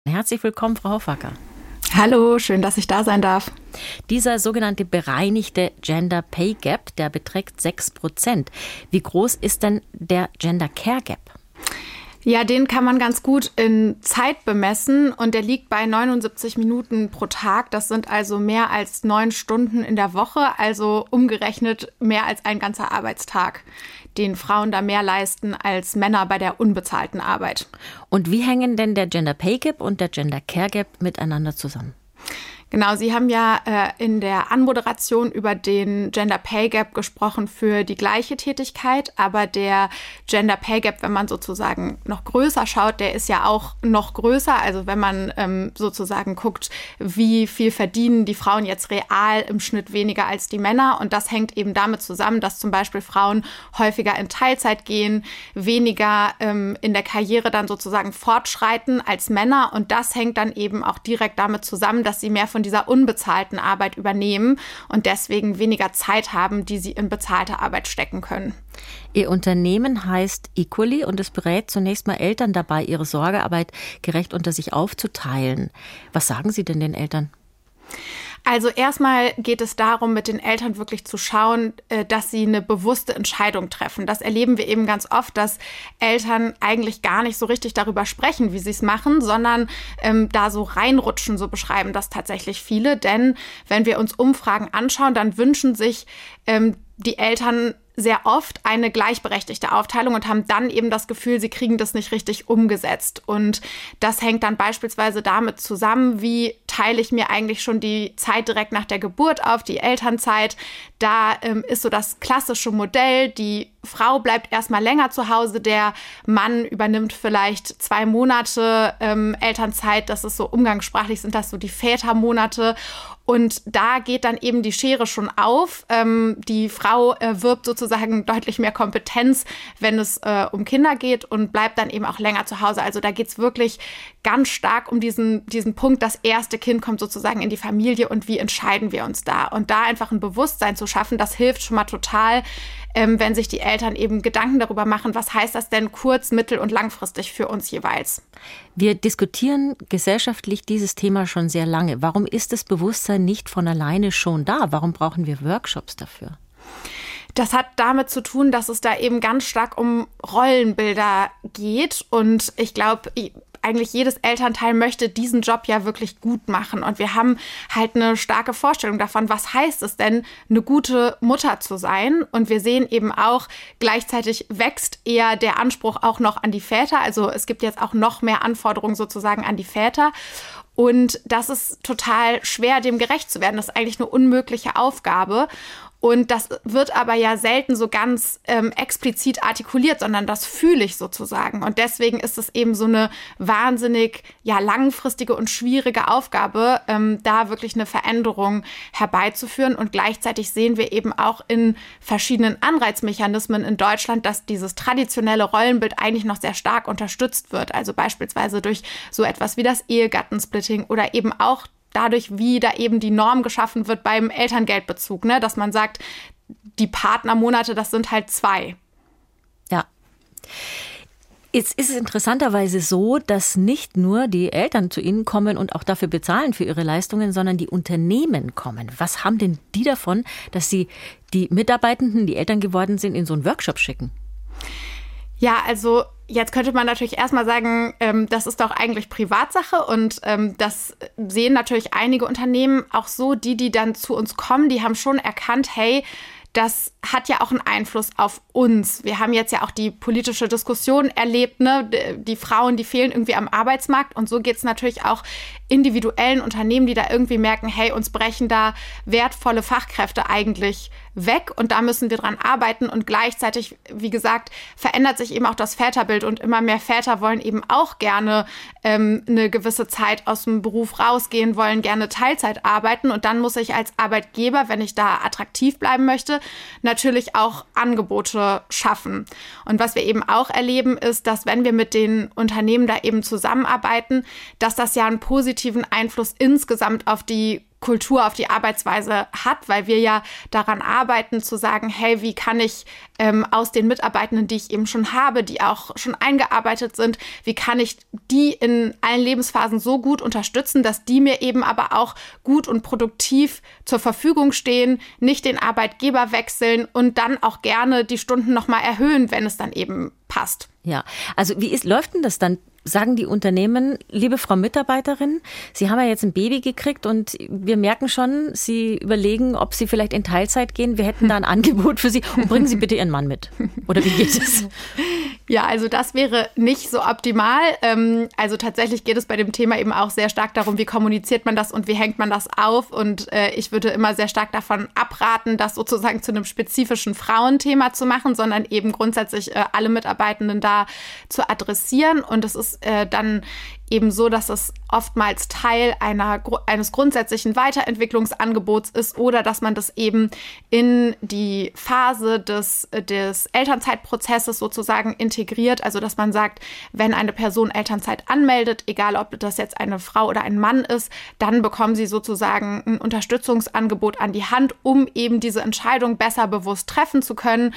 Herzlich willkommen, Frau Hoffacker. Hallo, schön, dass ich da sein darf. Dieser sogenannte bereinigte Gender Pay Gap, der beträgt 6%. Wie groß ist denn der Gender Care Gap? Ja, den kann man ganz gut in Zeit bemessen und der liegt bei 79 Minuten pro Tag. Das sind also mehr als 9 Stunden in der Woche, also umgerechnet mehr als ein ganzer Arbeitstag, den Frauen da mehr leisten als Männer bei der unbezahlten Arbeit. Und wie hängen denn der Gender Pay Gap und der Gender Care Gap miteinander zusammen? Genau, Sie haben ja in der Anmoderation über den Gender Pay Gap gesprochen für die gleiche Tätigkeit, aber der Gender Pay Gap, wenn man sozusagen noch größer schaut, der ist ja auch noch größer. Also wenn man sozusagen guckt, wie viel verdienen die Frauen jetzt real im Schnitt weniger als die Männer. Und das hängt eben damit zusammen, dass zum Beispiel Frauen häufiger in Teilzeit gehen, weniger in der Karriere dann sozusagen fortschreiten als Männer. Und das hängt dann eben auch direkt damit zusammen, dass sie mehr von dieser unbezahlten Arbeit übernehmen und deswegen weniger Zeit haben, die sie in bezahlte Arbeit stecken können. Ihr Unternehmen heißt Equally und es berät zunächst mal Eltern dabei, ihre Sorgearbeit gerecht unter sich aufzuteilen. Was sagen Sie denn den Eltern? Also erstmal geht es darum, mit den Eltern wirklich zu schauen, dass sie eine bewusste Entscheidung treffen. Das erleben wir eben ganz oft, dass Eltern eigentlich gar nicht so richtig darüber sprechen, wie sie es machen, sondern da so reinrutschen, so beschreiben das tatsächlich viele. Denn wenn wir uns Umfragen anschauen, dann wünschen sich die Eltern sehr oft eine gleichberechtigte Aufteilung und haben dann eben das Gefühl, sie kriegen das nicht richtig umgesetzt. Und das hängt dann beispielsweise damit zusammen, wie teile ich mir eigentlich schon die Zeit direkt nach der Geburt auf, die Elternzeit. Da ist so das klassische Modell, die Frau bleibt erstmal länger zu Hause, der Mann übernimmt vielleicht 2 Monate Elternzeit. Das ist so umgangssprachlich, sind das so die Vätermonate. Und da geht dann eben die Schere schon auf. Die Frau erwirbt sozusagen deutlich mehr Kompetenz, wenn es um Kinder geht und bleibt dann eben auch länger zu Hause. Also da geht es wirklich ganz stark um diesen Punkt, das erste Kind kommt sozusagen in die Familie und wie entscheiden wir uns da? Und da einfach ein Bewusstsein zu schaffen, das hilft schon mal total, wenn sich die Eltern eben Gedanken darüber machen, was heißt das denn kurz-, mittel- und langfristig für uns jeweils. Wir diskutieren gesellschaftlich dieses Thema schon sehr lange. Warum ist das Bewusstsein nicht von alleine schon da? Warum brauchen wir Workshops dafür? Das hat damit zu tun, dass es da eben ganz stark um Rollenbilder geht. Und ich glaube, eigentlich jedes Elternteil möchte diesen Job ja wirklich gut machen. Und wir haben halt eine starke Vorstellung davon, was heißt es denn, eine gute Mutter zu sein. Und wir sehen eben auch, gleichzeitig wächst eher der Anspruch auch noch an die Väter. Also es gibt jetzt auch noch mehr Anforderungen sozusagen an die Väter. Und das ist total schwer, dem gerecht zu werden. Das ist eigentlich eine unmögliche Aufgabe. Und das wird aber ja selten so ganz explizit artikuliert, sondern das fühle ich sozusagen. Und deswegen ist es eben so eine wahnsinnig langfristige und schwierige Aufgabe, da wirklich eine Veränderung herbeizuführen. Und gleichzeitig sehen wir eben auch in verschiedenen Anreizmechanismen in Deutschland, dass dieses traditionelle Rollenbild eigentlich noch sehr stark unterstützt wird. Also beispielsweise durch so etwas wie das Ehegattensplitting oder eben auch dadurch, wie da eben die Norm geschaffen wird beim Elterngeldbezug, ne? Dass man sagt, die Partnermonate, das sind halt 2. Ja. Jetzt ist es interessanterweise so, dass nicht nur die Eltern zu Ihnen kommen und auch dafür bezahlen für ihre Leistungen, sondern die Unternehmen kommen. Was haben denn die davon, dass Sie die Mitarbeitenden, die Eltern geworden sind, in so einen Workshop schicken? Ja, also jetzt könnte man natürlich erstmal sagen, das ist doch eigentlich Privatsache und das sehen natürlich einige Unternehmen auch so. Die dann zu uns kommen, die haben schon erkannt, hey, das hat ja auch einen Einfluss auf uns. Wir haben jetzt ja auch die politische Diskussion erlebt, ne? Die Frauen, die fehlen irgendwie am Arbeitsmarkt. Und so geht es natürlich auch individuellen Unternehmen, die da irgendwie merken, hey, uns brechen da wertvolle Fachkräfte eigentlich weg und da müssen wir dran arbeiten. Und gleichzeitig, wie gesagt, verändert sich eben auch das Väterbild und immer mehr Väter wollen eben auch gerne eine gewisse Zeit aus dem Beruf rausgehen, wollen gerne Teilzeit arbeiten. Und dann muss ich als Arbeitgeber, wenn ich da attraktiv bleiben möchte, natürlich auch Angebote schaffen. Und was wir eben auch erleben, ist, dass wenn wir mit den Unternehmen da eben zusammenarbeiten, dass das ja einen positiven Einfluss insgesamt auf die Kultur auf die Arbeitsweise hat, weil wir ja daran arbeiten zu sagen, hey, wie kann ich aus den Mitarbeitenden, die ich eben schon habe, die auch schon eingearbeitet sind, wie kann ich die in allen Lebensphasen so gut unterstützen, dass die mir eben aber auch gut und produktiv zur Verfügung stehen, nicht den Arbeitgeber wechseln und dann auch gerne die Stunden nochmal erhöhen, wenn es dann eben passt. Ja, also läuft denn das dann? Sagen die Unternehmen, liebe Frau Mitarbeiterin, Sie haben ja jetzt ein Baby gekriegt und wir merken schon, Sie überlegen, ob Sie vielleicht in Teilzeit gehen. Wir hätten da ein Angebot für Sie und bringen Sie bitte Ihren Mann mit. Oder wie geht es? Ja, also das wäre nicht so optimal. Also tatsächlich geht es bei dem Thema eben auch sehr stark darum, wie kommuniziert man das und wie hängt man das auf. Und ich würde immer sehr stark davon abraten, das sozusagen zu einem spezifischen Frauenthema zu machen, sondern eben grundsätzlich alle Mitarbeitenden da zu adressieren. Und es ist dann eben so, dass es oftmals Teil eines grundsätzlichen Weiterentwicklungsangebots ist oder dass man das eben in die Phase des Elternzeitprozesses sozusagen integriert. Also dass man sagt, wenn eine Person Elternzeit anmeldet, egal ob das jetzt eine Frau oder ein Mann ist, dann bekommen sie sozusagen ein Unterstützungsangebot an die Hand, um eben diese Entscheidung besser bewusst treffen zu können,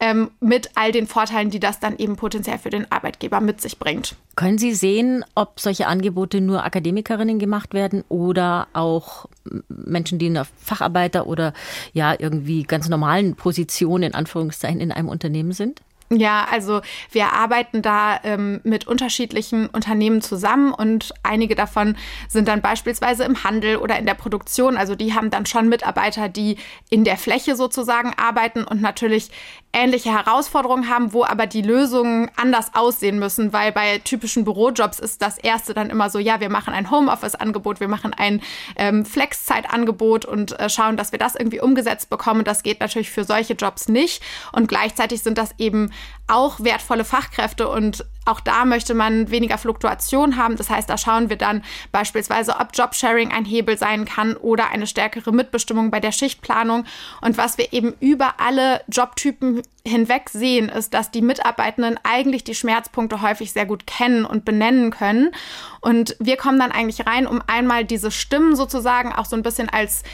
mit all den Vorteilen, die das dann eben potenziell für den Arbeitgeber mit sich bringt. Können Sie sehen, ob solche Angebote nur Akademikerinnen gemacht werden oder auch Menschen, die in der Facharbeiter- oder ja irgendwie ganz normalen Positionen in Anführungszeichen in einem Unternehmen sind? Ja, also wir arbeiten da mit unterschiedlichen Unternehmen zusammen und einige davon sind dann beispielsweise im Handel oder in der Produktion. Also die haben dann schon Mitarbeiter, die in der Fläche sozusagen arbeiten und natürlich ähnliche Herausforderungen haben, wo aber die Lösungen anders aussehen müssen, weil bei typischen Bürojobs ist das erste dann immer so, ja, wir machen ein Homeoffice-Angebot, wir machen ein Flexzeit-Angebot und schauen, dass wir das irgendwie umgesetzt bekommen. Das geht natürlich für solche Jobs nicht und gleichzeitig sind das eben auch wertvolle Fachkräfte und auch da möchte man weniger Fluktuation haben. Das heißt, da schauen wir dann beispielsweise, ob Jobsharing ein Hebel sein kann oder eine stärkere Mitbestimmung bei der Schichtplanung. Und was wir eben über alle Jobtypen hinweg sehen, ist, dass die Mitarbeitenden eigentlich die Schmerzpunkte häufig sehr gut kennen und benennen können. Und wir kommen dann eigentlich rein, um einmal diese Stimmen sozusagen auch so ein bisschen als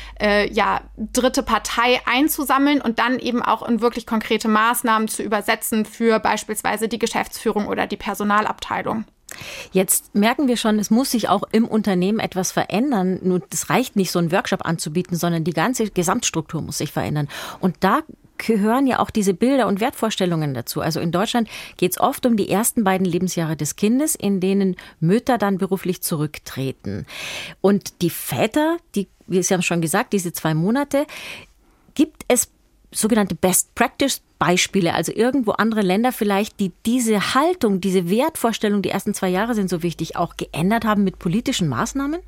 dritte Partei einzusammeln und dann eben auch in wirklich konkrete Maßnahmen zu übersetzen für beispielsweise die Geschäftsführung oder die Personalabteilung. Jetzt merken wir schon, es muss sich auch im Unternehmen etwas verändern. Nur es reicht nicht, so einen Workshop anzubieten, sondern die ganze Gesamtstruktur muss sich verändern. Und da gehören ja auch diese Bilder und Wertvorstellungen dazu. Also in Deutschland geht es oft um die ersten beiden Lebensjahre des Kindes, in denen Mütter dann beruflich zurücktreten. Und die Väter, wie Sie haben schon gesagt, diese 2 Monate, gibt es sogenannte Best-Practice-Beispiele, also irgendwo andere Länder vielleicht, die diese Haltung, diese Wertvorstellung, die ersten 2 Jahre sind so wichtig, auch geändert haben mit politischen Maßnahmen?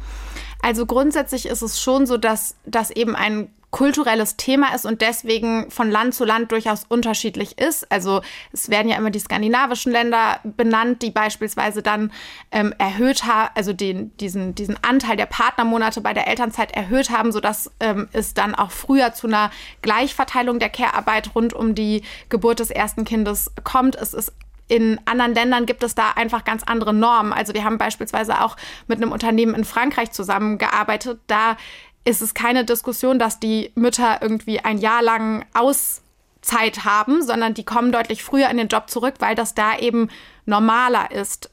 Also grundsätzlich ist es schon so, dass das eben ein kulturelles Thema ist und deswegen von Land zu Land durchaus unterschiedlich ist. Also es werden ja immer die skandinavischen Länder benannt, die beispielsweise dann erhöht haben, also diesen Anteil der Partnermonate bei der Elternzeit erhöht haben, sodass es dann auch früher zu einer Gleichverteilung der Care-Arbeit rund um die Geburt des ersten Kindes kommt. In anderen Ländern gibt es da einfach ganz andere Normen. Also wir haben beispielsweise auch mit einem Unternehmen in Frankreich zusammengearbeitet. Da ist es keine Diskussion, dass die Mütter irgendwie ein Jahr lang Auszeit haben, sondern die kommen deutlich früher in den Job zurück, weil das da eben normaler ist.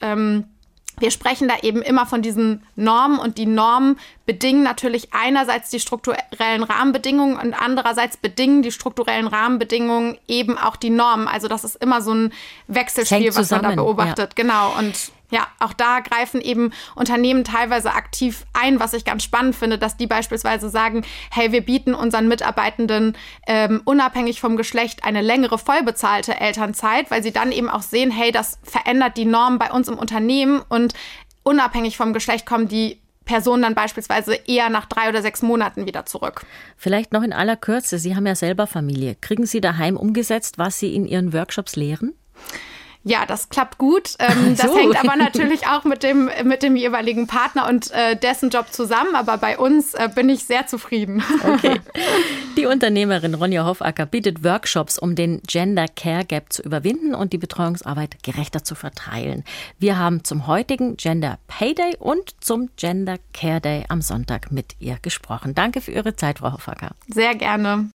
Wir sprechen da eben immer von diesen Normen und die Normen bedingen natürlich einerseits die strukturellen Rahmenbedingungen und andererseits bedingen die strukturellen Rahmenbedingungen eben auch die Normen. Also das ist immer so ein Wechselspiel, was man da beobachtet. Ja. Genau. Und ja, auch da greifen eben Unternehmen teilweise aktiv ein, was ich ganz spannend finde, dass die beispielsweise sagen, hey, wir bieten unseren Mitarbeitenden unabhängig vom Geschlecht eine längere vollbezahlte Elternzeit, weil sie dann eben auch sehen, hey, das verändert die Normen bei uns im Unternehmen und unabhängig vom Geschlecht kommen die Personen dann beispielsweise eher nach 3 oder 6 Monaten wieder zurück. Vielleicht noch in aller Kürze, Sie haben ja selber Familie. Kriegen Sie daheim umgesetzt, was Sie in Ihren Workshops lehren? Ja, das klappt gut. Das hängt aber natürlich auch mit dem jeweiligen Partner und dessen Job zusammen. Aber bei uns bin ich sehr zufrieden. Okay. Die Unternehmerin Ronja Hoffacker bietet Workshops, um den Gender Care Gap zu überwinden und die Betreuungsarbeit gerechter zu verteilen. Wir haben zum heutigen Gender Pay Day und zum Gender Care Day am Sonntag mit ihr gesprochen. Danke für Ihre Zeit, Frau Hoffacker. Sehr gerne.